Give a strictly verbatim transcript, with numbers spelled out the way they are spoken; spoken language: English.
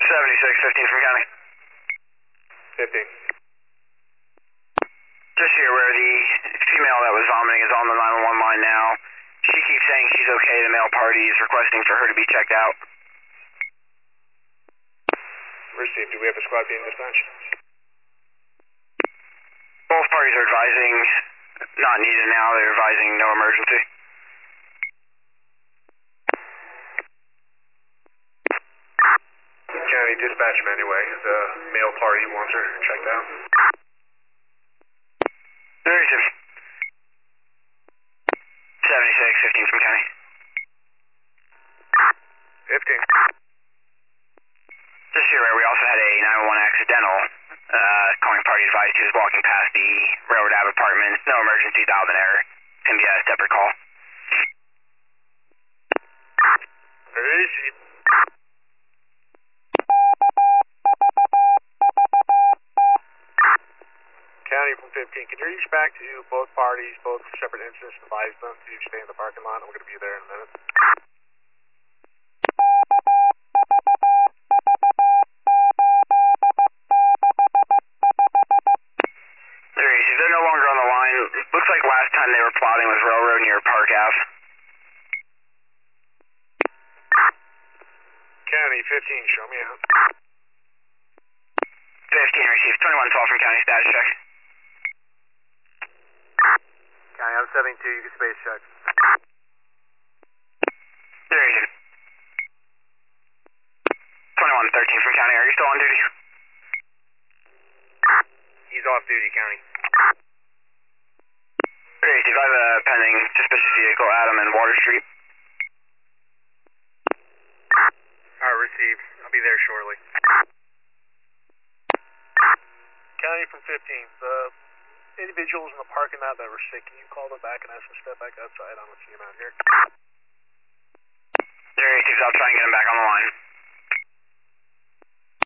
seventy-six fifteen from county. fifteen. Just here where the female that was vomiting is on the nine one one line now. She keeps saying she's okay. The male party is requesting for her to be checked out. Received. Do we have a squad being dispatched? Both parties are advising not needed now. They're advising no emergency. County dispatch him anyway. The male party wants her checked out. thirty-six. seventy-six fifteen from county. fifteen. Just here where we also had a nine one one accidental. Uh, calling party advised he was walking past the Railroad Ave apartments. No emergency, dialed an error. Can be a separate call. Received. County from fifteen, can you reach back to both parties, both separate incidents, and advise them to stay in the parking lot? We're going to be there in a minute. They're no longer on the line. Looks like last time they were plotting was Railroad near Park Ave. County fifteen, show me out. fifteen received. twenty-one twelve from county status check. County, I'm seventy-two, you can space check. There you go. twenty-one thirteen from county. Are you still on duty? He's off duty, County. Great. I have a pending suspicious vehicle, Adam and Water Street. Alright, received. I'll be there shortly. County from fifteen, the individuals in the parking lot that were sick, can you call them back and ask them to step back outside? I don't see them out here. There you go. I'll try and get him back on the line.